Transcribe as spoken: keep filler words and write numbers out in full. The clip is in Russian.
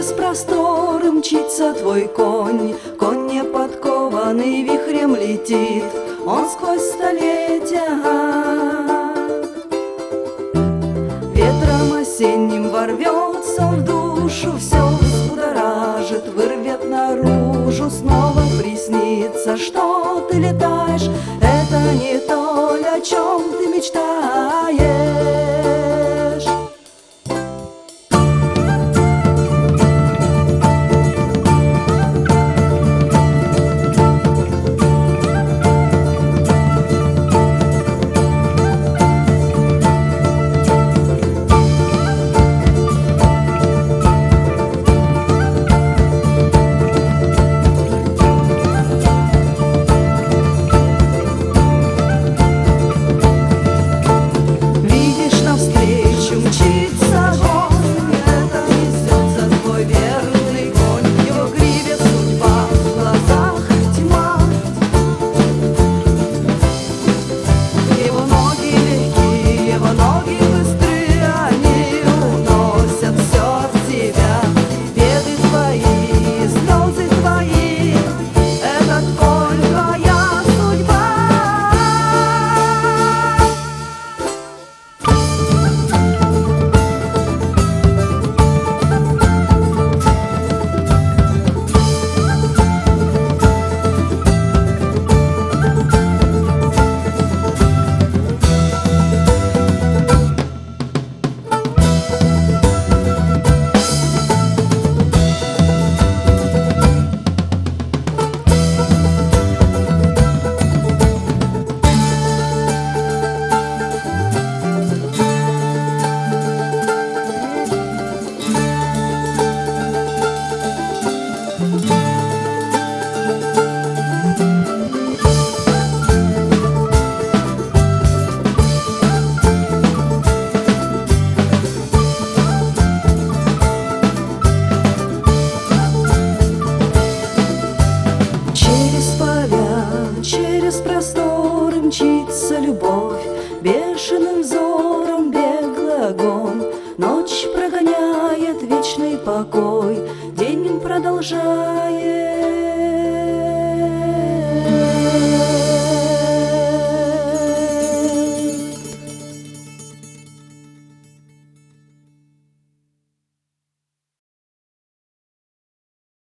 Через просторы мчится твой конь, конь не подкованный вихрем летит, он сквозь столетия. Ветром осенним ворвется в душу, все взбудоражит, вырвет наружу, снова приснится, что ты летаешь. Это не то, о чем ты мечтаешь. Через просторы мчится любовь, бешеным взором беглый огонь. Ночь прогоняет вечный покой, день продолжает.